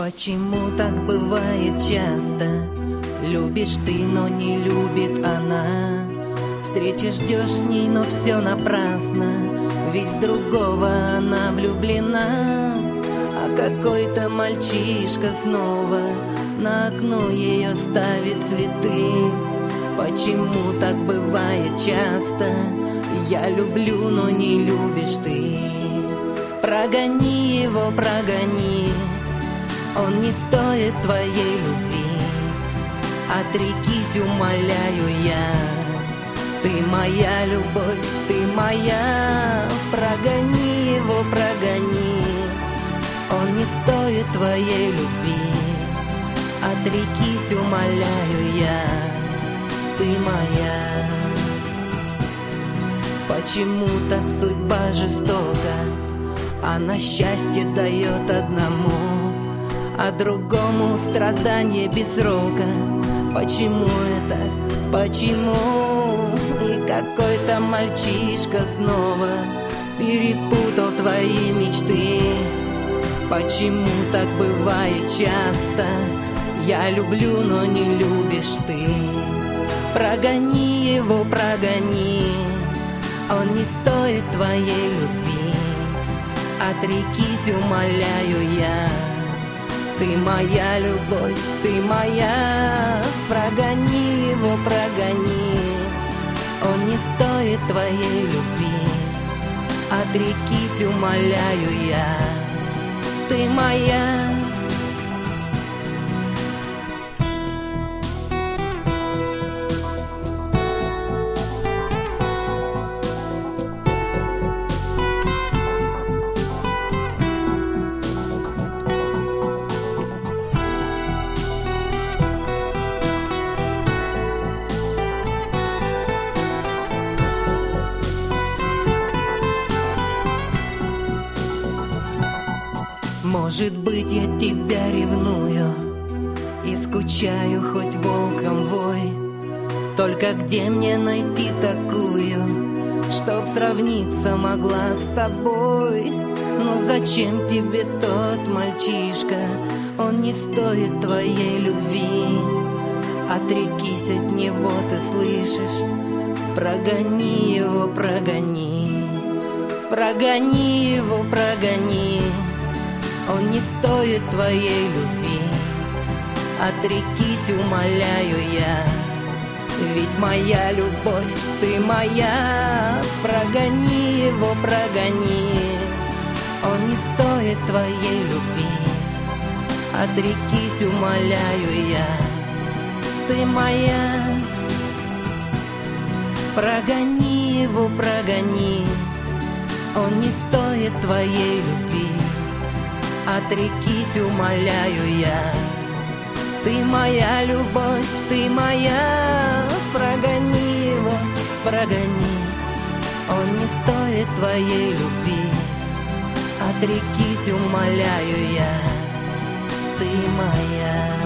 Почему так бывает часто? Любишь ты, но не любит она. Встречи ждешь с ней, но все напрасно, ведь в другого она влюблена. А какой-то мальчишка снова на окно ее ставит цветы. Почему так бывает часто? Я люблю, но не любишь ты. Прогони его, прогони, он не стоит твоей любви. Отрекись, умоляю я, ты моя любовь, ты моя. Прогони его, прогони, он не стоит твоей любви. Отрекись, умоляю я, ты моя. Почему так судьба жестока? Она счастье дает одному, а другому страдание без срока. Почему это? Почему? И какой-то мальчишка снова перепутал твои мечты. Почему так бывает часто? Я люблю, но не любишь ты. Прогони его, прогони, он не стоит твоей любви. Отрекись, умоляю я, ты моя любовь, ты моя. Прогони его, прогони, он не стоит твоей любви. Отрекись, умоляю я, ты моя. Может быть, я тебя ревную и скучаю, хоть волком вой. Только где мне найти такую, чтоб сравниться могла с тобой? Ну зачем тебе тот мальчишка? Он не стоит твоей любви. Отрекись от него, ты слышишь? Прогони его, прогони. Прогони его, прогони. Он не стоит твоей любви. Отрекись, умоляю я, ведь моя любовь, ты моя. Прогони его, прогони, он не стоит твоей любви. Отрекись, умоляю я, ты моя. Прогони его, прогони, он не стоит твоей любви. Отрекись, умоляю я, ты моя любовь, ты моя. Прогони его, прогони, он не стоит твоей любви. Отрекись, умоляю я, ты моя.